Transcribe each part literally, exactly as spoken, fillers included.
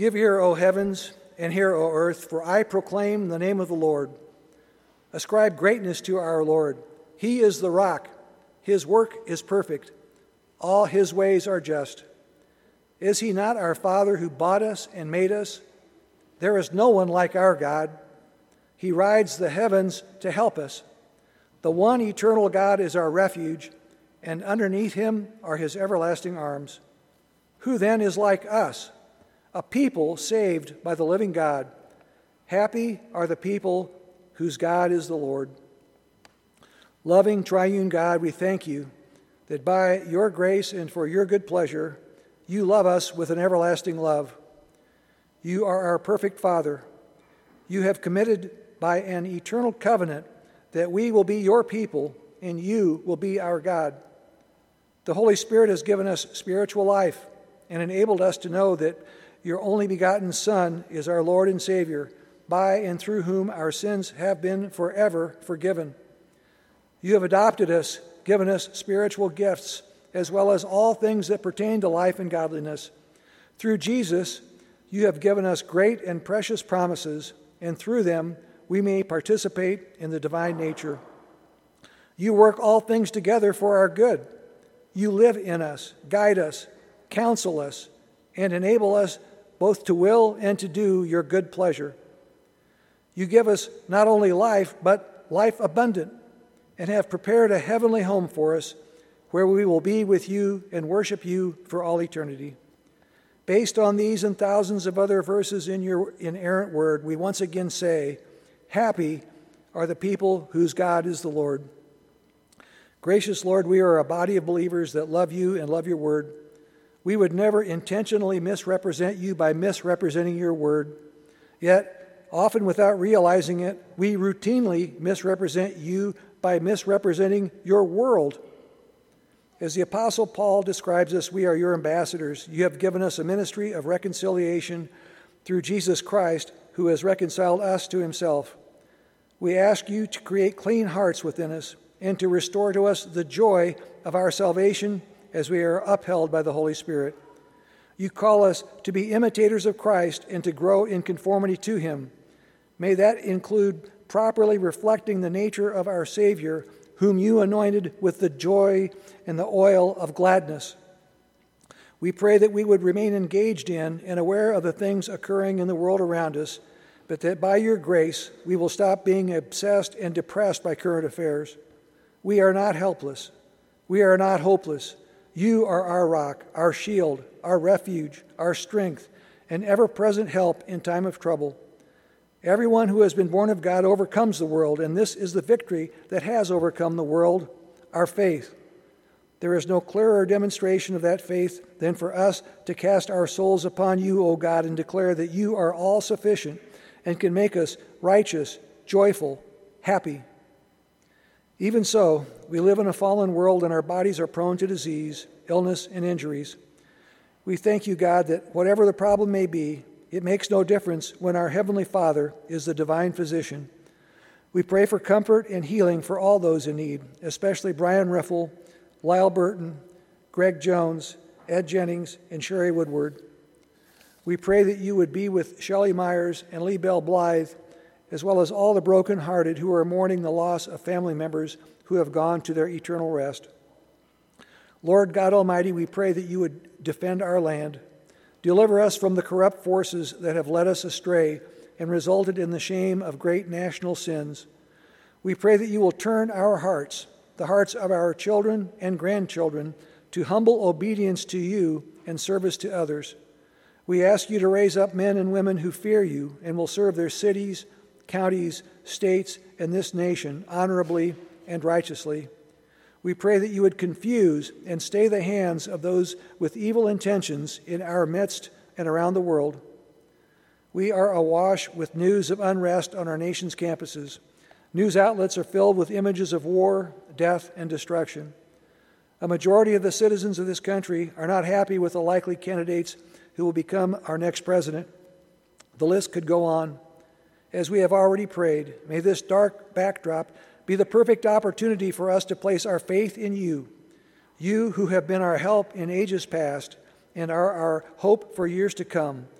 Give ear, O heavens, and hear, O earth, for I proclaim the name of the Lord. Ascribe greatness to our Lord. He is the rock. His work is perfect. All his ways are just. Is he not our Father who bought us and made us? There is no one like our God. He rides the heavens to help us. The one eternal God is our refuge, and underneath him are his everlasting arms. Who then is like us, a people saved by the living God? Happy are the people whose God is the Lord. Loving triune God, we thank you that by your grace and for your good pleasure, you love us with an everlasting love. You are our perfect Father. You have committed by an eternal covenant that we will be your people and you will be our God. The Holy Spirit has given us spiritual life and enabled us to know that your only begotten Son is our Lord and Savior, by and through whom our sins have been forever forgiven. You have adopted us, given us spiritual gifts, as well as all things that pertain to life and godliness. Through Jesus, you have given us great and precious promises, and through them we may participate in the divine nature. You work all things together for our good. You live in us, guide us, counsel us, and enable us both to will and to do your good pleasure. You give us not only life, but life abundant, and have prepared a heavenly home for us, where we will be with you and worship you for all eternity. Based on these and thousands of other verses in your inerrant word, we once again say, happy are the people whose God is the Lord. Gracious Lord, we are a body of believers that love you and love your word. We would never intentionally misrepresent you by misrepresenting your word. Yet, often without realizing it, we routinely misrepresent you by misrepresenting your world. As the Apostle Paul describes us, we are your ambassadors. You have given us a ministry of reconciliation through Jesus Christ, who has reconciled us to himself. We ask you to create clean hearts within us and to restore to us the joy of our salvation as we are upheld by the Holy Spirit. You call us to be imitators of Christ and to grow in conformity to him. May that include properly reflecting the nature of our Savior, whom you anointed with the joy and the oil of gladness. We pray that we would remain engaged in and aware of the things occurring in the world around us, but that by your grace we will stop being obsessed and depressed by current affairs. We are not helpless. We are not hopeless. You are our rock, our shield, our refuge, our strength, and ever-present help in time of trouble. Everyone who has been born of God overcomes the world, and this is the victory that has overcome the world, our faith. There is no clearer demonstration of that faith than for us to cast our souls upon you, O God, and declare that you are all sufficient and can make us righteous, joyful, happy. Even so, we live in a fallen world and our bodies are prone to disease, illness, and injuries. We thank you, God, that whatever the problem may be, it makes no difference when our Heavenly Father is the divine physician. We pray for comfort and healing for all those in need, especially Brian Riffle, Lyle Burton, Greg Jones, Ed Jennings, and Sherry Woodward. We pray that you would be with Shelley Myers and Lee Bell Blythe, as well as all the brokenhearted who are mourning the loss of family members who have gone to their eternal rest. Lord God Almighty, we pray that you would defend our land. Deliver us from the corrupt forces that have led us astray and resulted in the shame of great national sins. We pray that you will turn our hearts, the hearts of our children and grandchildren, to humble obedience to you and service to others. We ask you to raise up men and women who fear you and will serve their cities, counties, states, and this nation honorably and righteously. We pray that you would confuse and stay the hands of those with evil intentions in our midst and around the world. We are awash with news of unrest on our nation's campuses. News outlets are filled with images of war, death, and destruction. A majority of the citizens of this country are not happy with the likely candidates who will become our next president. The list could go on. As we have already prayed, may this dark backdrop be the perfect opportunity for us to place our faith in you, you who have been our help in ages past and are our hope for years to come.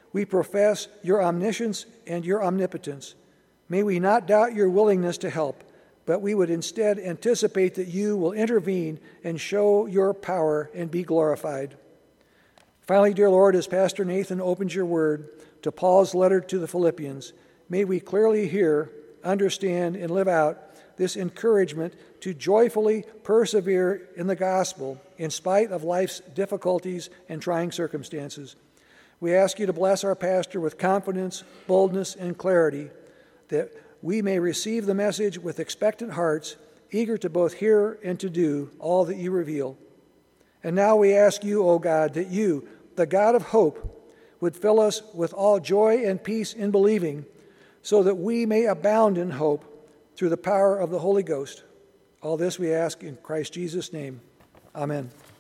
We profess your omniscience and your omnipotence. May we not doubt your willingness to help, but we would instead anticipate that you will intervene and show your power and be glorified. Finally, dear Lord, as Pastor Nathan opens your word to Paul's letter to the Philippians, may we clearly hear, understand, and live out this encouragement to joyfully persevere in the gospel in spite of life's difficulties and trying circumstances. We ask you to bless our pastor with confidence, boldness, and clarity, that we may receive the message with expectant hearts, eager to both hear and to do all that you reveal. And now we ask you, O God, that you, the God of hope, would fill us with all joy and peace in believing, so that we may abound in hope through the power of the Holy Ghost. All this we ask in Christ Jesus' name. Amen.